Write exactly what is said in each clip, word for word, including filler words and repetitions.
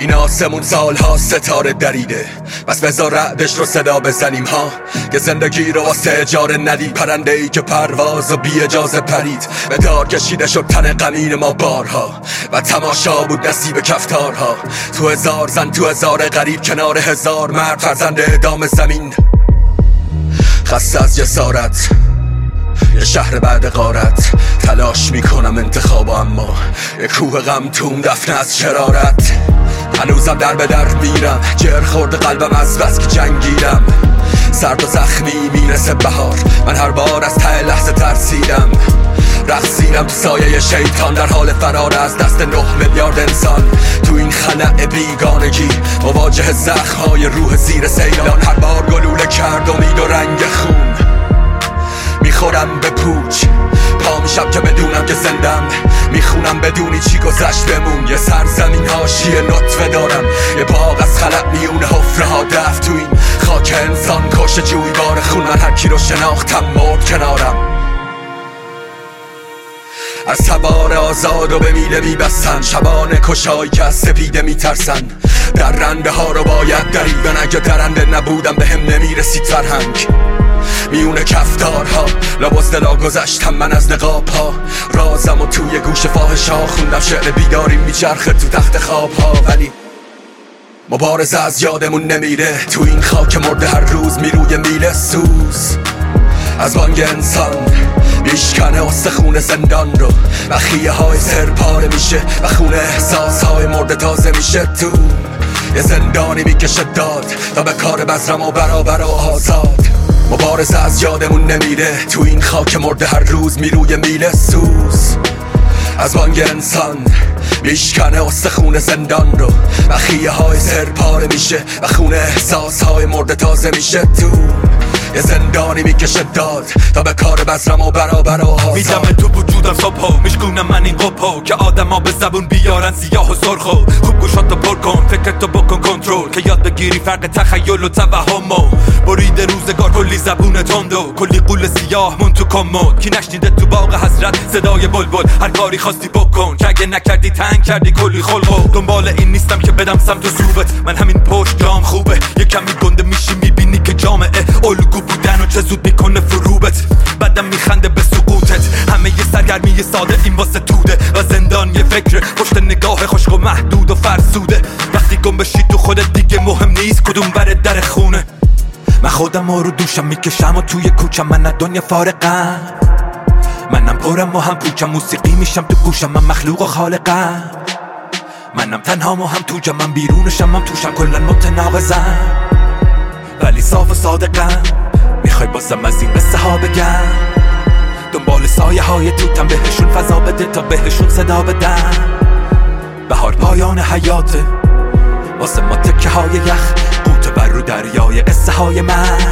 این آسمون سالها ستاره دریده، بس بذار رعدش رو صدا بزنیم ها، که زندگی رو واسه اجاره ندید. پرنده ای که پرواز و بی اجازه پرید، به دار کشیده شد تن غمین ما بارها، و تماشا بود نصیب کفتارها. تو هزار زن تو هزار غریب، کنار هزار مرد فرزند اعدام زمین. خسته از جسارت یه شهر بعد غارت، تلاش میکنم انتخاب، اما یه کوه غم توم دفنه از شرارت. هنوزم در به در میرم، جر خورد قلبم از بس که جنگیدم. سرد و زخمی میرسه بهار، من هر بار از ته لحظه ترسیدم. رقصیدم تو سایه شیطان، در حال فرار از دست نه میلیارد انسان. تو این خلأ بیگانگی مواجه زخم‌های روح زیر سیلان. هر بار گلوله کرد امید و رنگ خون، میخورم به پوچ پا میشم که بدونم که زندم. میخونم بدونی چی گذشت بمون، یه سرزمین حاشیه نطفه دارم. یه باغ از خلق میونه حفره ها دفن، تو این خاک انسان کش جویبار خون. من هر کی رو شناختم مرد کنارم. از تبار آزاد و به میله میبستن، شبان کشایی که از سپیده میترسن. در رنده ها رو باید دریدن، اگه درنده نبودم به هم نمیرسید فرهنگ. میونه کفتارها لباس دلا گذشتم من از نقاب ها، رازم و توی گوش فاحشا خوندم شعر بیداری میچرخه تو تخت خواب ها. ولی مبارزه از یادمون نمیره، تو این خاک مرده هر روز میروی میله سوز. از بانگ انسان میشکنه استخون زندان رو، و خیه های سر پاره میشه و خونه احساس های مرده تازه میشه. تو یه زندانی میکشه داد تا به کار بزرم و برابر و آزاد. مبارزه از یادمون نمیره، تو این خاک مرده هر روز میروی میله سوز. از بانگ انسان میشکنه استخون زندان رو، و خیه های سر پاره میشه و خونه احساس های مرده تازه میشه. تو یه زندانی میکشه داد تا به کار بزرم و برابر و آزاد. میدم تو وجودم صبح میشکونم من این قپو، که آدم ها به زبون بیارن سیاه و سرخو. خوب گوشاتو پر کن، فکرتو بکن کنترل، که یاد بگیری فرق تخیل و توهمو. برید روزگار کلی زبون تندو، کلی قول سیاه مون تو کمد. کی نشنیده تو باغ حسرت صدای بلبل، هر کاری خواستی بکن، که اگه نکردی تنگ کردی کلی خلقو. دنبال این نیستم که بدم سمت و سوبت، من همین پشت جام خوبه. یه کمی گنده میشی میبینی که جامعه الگو بودن و چه زود میکنه فروبت. بعدم میخنده به سقوطت، همه یه سرگرمی ساده این واسه توده. و زندان یه فکر پشت نگاه خشک و محدود و فرسوده. وقتی گم بشی تو خودت دیگه مهم نیست کدوم بره در خونه. من خودم رو دوشم میکشم و توی کوچم، من از دنیا فارقم. منم پرم و هم پوچم، موسیقی میشم تو گوشم، من مخلوق و خالقم. منم تنها و هم تو جمعم، بیرونشم من توشم، کلن متناقضم. ولی صاف و صادقم، میخوای بازم از این قصه ها بگم. دنبال سایه های توتم، بهشون فضا بده تا بهشون صدا بدم. بهار پایان حیاته، واسه ما تکه های یخ، قوت بر رو دریای قصه های مرگ.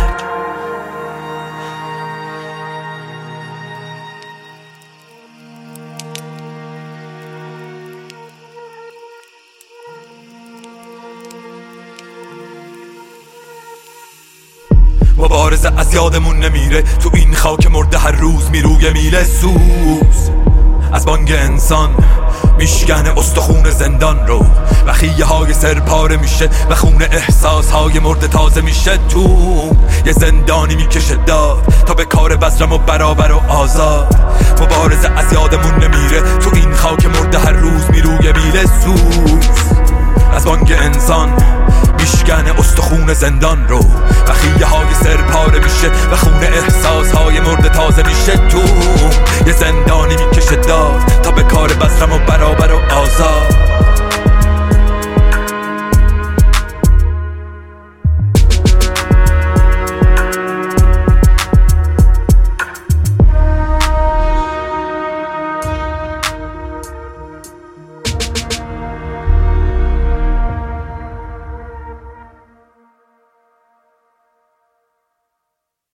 مبارزه از یادمون نمیره، تو این خاک مرده هر روز میروی میله سوز. از بانگ انسان میشکنه استخون زندان رو، و خیه های سر پاره میشه و خون احساس های مرده تازه میشه. تو یه زندانی میکشه داد تا به کار بزرم و برابر و آزاد. مبارزه از یادمون نمیره، تو این خاک مرده هر روز میروی میله سوز. از بانگ انسان میشکنه استخون زندان رو، و خیه های سر پاره میشه و خون احساس های مرده تازه میشه. تو یه زندانی میکشه داد تا به کار بزرم و برابر و آزاد.